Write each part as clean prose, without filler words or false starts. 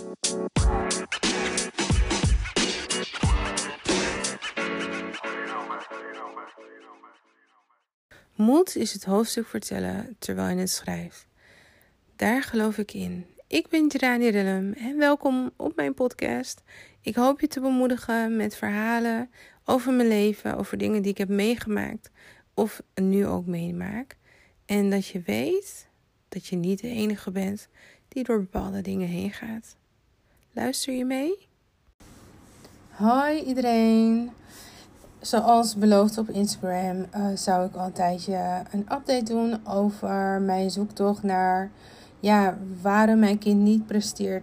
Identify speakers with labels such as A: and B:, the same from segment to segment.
A: Moed is het hoofdstuk vertellen terwijl je het schrijft. Daar geloof ik in. Ik ben Jirani Rillem en welkom op mijn podcast. Ik hoop je te bemoedigen met verhalen over mijn leven, over dingen die ik heb meegemaakt of nu ook meemaak. En dat je weet dat je niet de enige bent die door bepaalde dingen heen gaat. Luister je mee? Hoi iedereen! Zoals beloofd op Instagram zou ik al een tijdje een update doen over mijn zoektocht naar waarom mijn kind niet presteert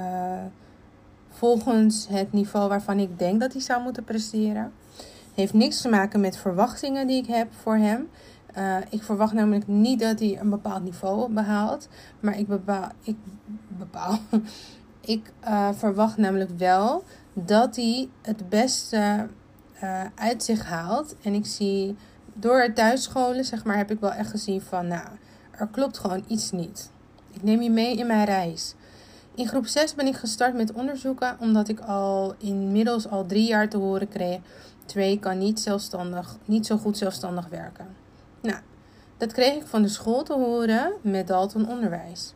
A: volgens het niveau waarvan ik denk dat hij zou moeten presteren. Heeft niks te maken met verwachtingen die ik heb voor hem. Ik verwacht namelijk niet dat hij een bepaald niveau behaalt, maar ik verwacht namelijk wel dat hij het beste uit zich haalt. En ik zie door het thuisscholen, heb ik wel echt gezien van, er klopt gewoon iets niet. Ik neem je mee in mijn reis. In groep 6 ben ik gestart met onderzoeken, omdat ik inmiddels al 3 jaar te horen kreeg, 2 kan niet zo goed zelfstandig werken. Nou, dat kreeg ik van de school te horen met Dalton onderwijs.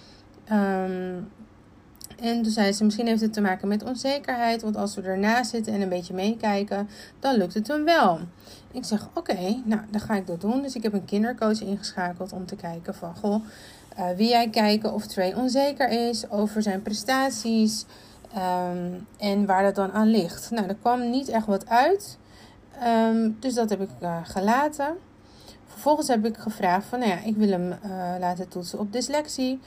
A: En toen zei ze, misschien heeft het te maken met onzekerheid, want als we ernaast zitten en een beetje meekijken, dan lukt het hem wel. Ik zeg, oké, dan ga ik dat doen. Dus ik heb een kindercoach ingeschakeld om te kijken van, wil jij kijken of Trey onzeker is over zijn prestaties en waar dat dan aan ligt. Nou, er kwam niet echt wat uit, dus dat heb ik gelaten. Vervolgens heb ik gevraagd van, ik wil hem laten toetsen op dyslexie,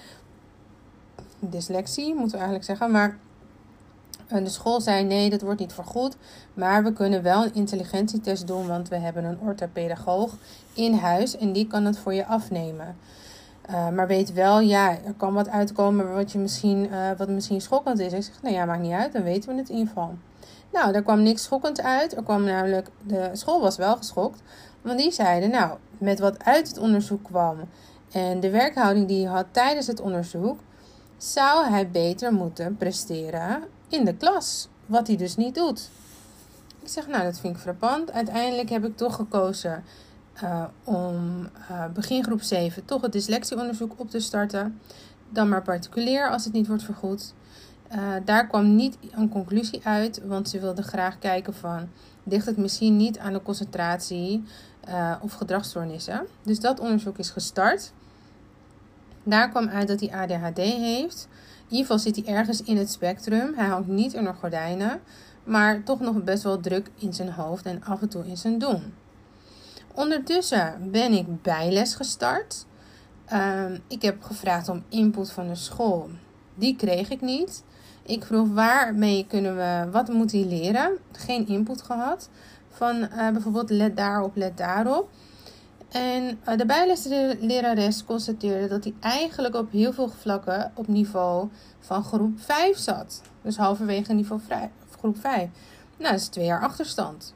A: moeten we eigenlijk zeggen. Maar de school zei nee, dat wordt niet vergoed. Maar we kunnen wel een intelligentietest doen, want we hebben een orthopedagoog in huis en die kan het voor je afnemen. Maar weet wel, er kan wat uitkomen wat misschien schokkend is. Ik zeg, maakt niet uit, dan weten we het in ieder geval. Nou, daar kwam niks schokkend uit. De school was wel geschokt. Want die zeiden, met wat uit het onderzoek kwam en de werkhouding die hij had tijdens het onderzoek, zou hij beter moeten presteren in de klas. Wat hij dus niet doet. Ik zeg, dat vind ik frappant. Uiteindelijk heb ik toch gekozen om begin groep 7 toch het dyslexieonderzoek op te starten. Dan maar particulier als het niet wordt vergoed. Daar kwam niet een conclusie uit, want ze wilden graag kijken van, ligt het misschien niet aan de concentratie of gedragsstoornissen. Dus dat onderzoek is gestart. Daar kwam uit dat hij ADHD heeft. In ieder geval zit hij ergens in het spectrum. Hij hangt niet onder gordijnen, maar toch nog best wel druk in zijn hoofd en af en toe in zijn doen. Ondertussen ben ik bijles gestart. Ik heb gevraagd om input van de school. Die kreeg ik niet. Ik vroeg wat moet hij leren? Geen input gehad. Van bijvoorbeeld let daarop, let daarop. En de bijleslerares constateerde dat hij eigenlijk op heel veel vlakken op niveau van groep 5 zat. Dus halverwege niveau groep 5. Dat is 2 jaar achterstand.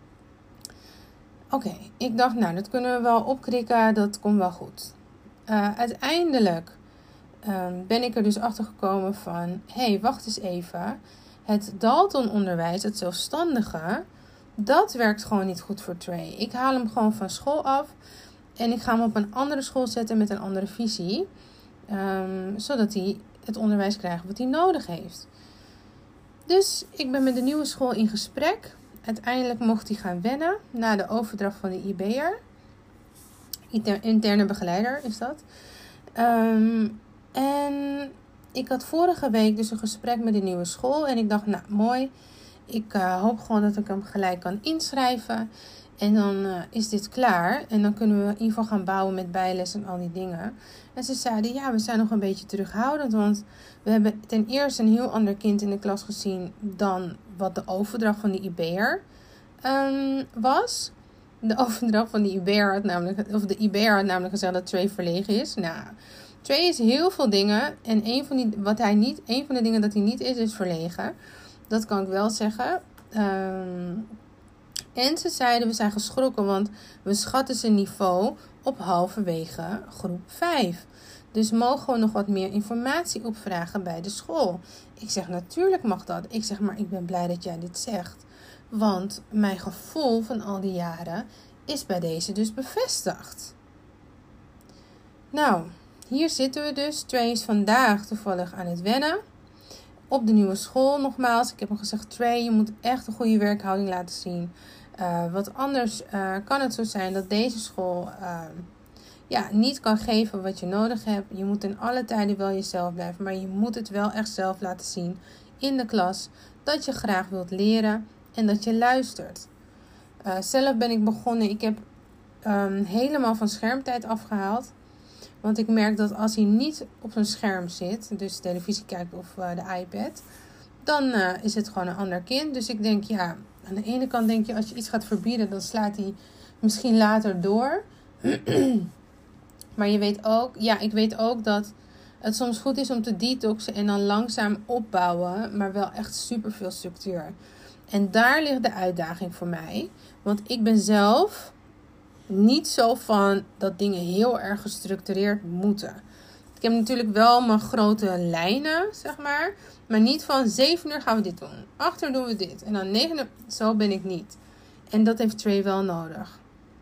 A: Oké, ik dacht, dat kunnen we wel opkrikken, dat komt wel goed. Uiteindelijk ben ik er dus achter gekomen van, wacht eens even. Het Dalton onderwijs, het zelfstandige, dat werkt gewoon niet goed voor Trey. Ik haal hem gewoon van school af en ik ga hem op een andere school zetten met een andere visie. Zodat hij het onderwijs krijgt wat hij nodig heeft. Dus ik ben met de nieuwe school in gesprek. Uiteindelijk mocht hij gaan wennen na de overdracht van de IB'er. Interne begeleider is dat. En ik had vorige week dus een gesprek met de nieuwe school. En ik dacht, mooi. Ik hoop gewoon dat ik hem gelijk kan inschrijven. En dan is dit klaar. En dan kunnen we in ieder geval gaan bouwen met bijles en al die dingen. En ze zeiden, we zijn nog een beetje terughoudend. Want we hebben ten eerste een heel ander kind in de klas gezien dan wat de overdracht van de IB'er was. De overdracht van de IB'er had namelijk gezegd dat Trey verlegen is. Trey is heel veel dingen. En een van de dingen dat hij niet is verlegen. Dat kan ik wel zeggen. En ze zeiden, we zijn geschrokken, want we schatten zijn niveau op halverwege groep 5. Dus mogen we nog wat meer informatie opvragen bij de school? Ik zeg, natuurlijk mag dat. Ik zeg, maar ik ben blij dat jij dit zegt. Want mijn gevoel van al die jaren is bij deze dus bevestigd. Nou, hier zitten we dus. Trey is vandaag toevallig aan het wennen. Op de nieuwe school nogmaals. Ik heb hem gezegd, Trey, je moet echt een goede werkhouding laten zien. Want anders kan het zo zijn dat deze school niet kan geven wat je nodig hebt. Je moet in alle tijden wel jezelf blijven. Maar je moet het wel echt zelf laten zien in de klas. Dat je graag wilt leren en dat je luistert. Zelf ben ik begonnen. Ik heb helemaal van schermtijd afgehaald. Want ik merk dat als hij niet op zijn scherm zit, dus televisie kijkt of de iPad, dan is het gewoon een ander kind. Dus ik denk, ja, aan de ene kant denk je, als je iets gaat verbieden, dan slaat hij misschien later door. Maar je weet ook, ik weet ook dat het soms goed is om te detoxen en dan langzaam opbouwen, maar wel echt super veel structuur. En daar ligt de uitdaging voor mij. Want ik ben zelf niet zo van dat dingen heel erg gestructureerd moeten. Ik heb natuurlijk wel mijn grote lijnen, zeg maar. Maar niet van 7 uur gaan we dit doen. 8 uur doen we dit. En dan 9 uur. Zo ben ik niet. En dat heeft Trey wel nodig.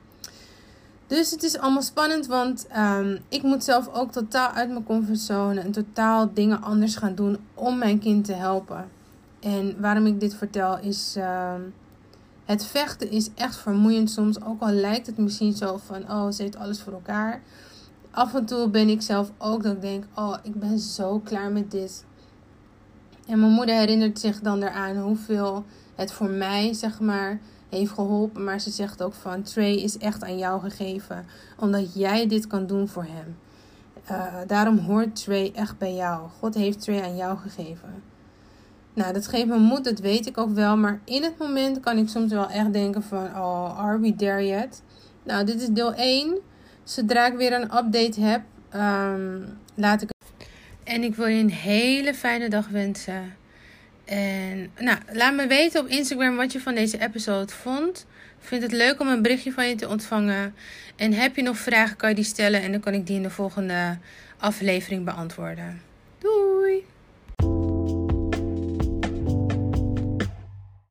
A: Dus het is allemaal spannend. Want ik moet zelf ook totaal uit mijn comfortzone. En totaal dingen anders gaan doen om mijn kind te helpen. En waarom ik dit vertel is... Het vechten is echt vermoeiend soms. Ook al lijkt het misschien zo van, ze heeft alles voor elkaar. Af en toe ben ik zelf ook dat ik denk, ik ben zo klaar met dit. En mijn moeder herinnert zich dan eraan hoeveel het voor mij, zeg maar, heeft geholpen. Maar ze zegt ook van, Trey is echt aan jou gegeven. Omdat jij dit kan doen voor hem. Daarom hoort Trey echt bij jou. God heeft Trey aan jou gegeven. Nou, dat geeft me moed, dat weet ik ook wel. Maar in het moment kan ik soms wel echt denken van, are we there yet? Nou, dit is deel 1. Zodra ik weer een update heb, laat ik het. En ik wil je een hele fijne dag wensen. En laat me weten op Instagram wat je van deze episode vond. Ik vind het leuk om een berichtje van je te ontvangen. En heb je nog vragen, kan je die stellen. En dan kan ik die in de volgende aflevering beantwoorden.